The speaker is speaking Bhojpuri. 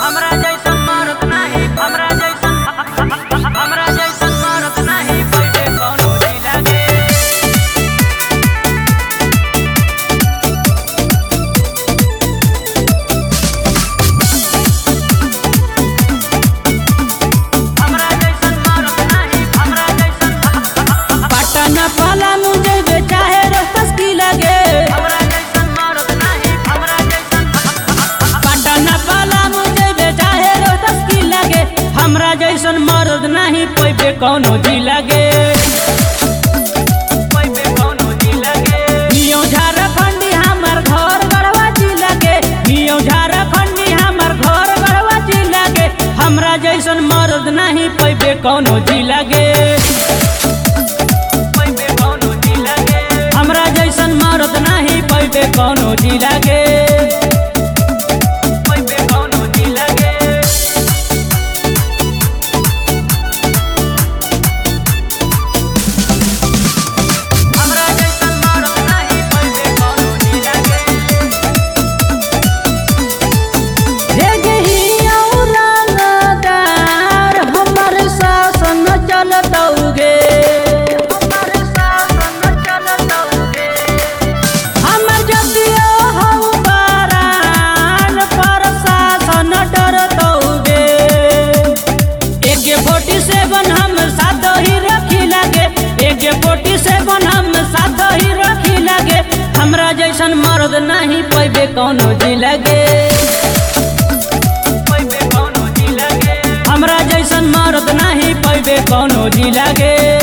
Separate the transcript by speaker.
Speaker 1: हमरा जैसन मरद नाही, हमरा जैसन मरद नाही पहिले कौनो जिला के। हमरा जैसन मरद नाही, हमरा जैसन
Speaker 2: पटना पाला मुझे चाहे रस्तस की लगे।
Speaker 1: हमरा जैसन मरद नाही, हमरा जैसन
Speaker 2: पटना पाला मुझे चाहे रस्तस की लगे। हमरा जैसन मर्द नहीं पैबे कौनो जिला के।
Speaker 1: पहिले कौनो जिला के।
Speaker 2: नियो झारखंडी हमर घर गढ़वा जिला के। नियो झारखंडी हमर घर गढ़वा जिला के। हमरा जैसन मर्द नहीं पैबे कौनो जिला के।
Speaker 1: पहिले कौनो जिला के।
Speaker 2: हमरा जैसन मर्द नहीं पैबे कौनो जिला के।
Speaker 1: पहिले कौनो जिला के। हमरा जैसन मरद नाही पहिले कौनो जिला के।
Speaker 2: हे गहिया रंगदार हमर शासन चलतौगे।
Speaker 1: हमर शासन चलतौगे।
Speaker 2: हमर जतिया हौ बरान पर शासन डरतौगे। AK-47 हम साथ ही रखी लगे। AK-47 हम साथ ही रखी लगे। हमरा जैसन मर्द नहीं पैबे कौनो जिला के।
Speaker 1: पहिले कौनो जिला के।
Speaker 2: हमरा जैसन मर्द नहीं पैबे कौनो जिला के।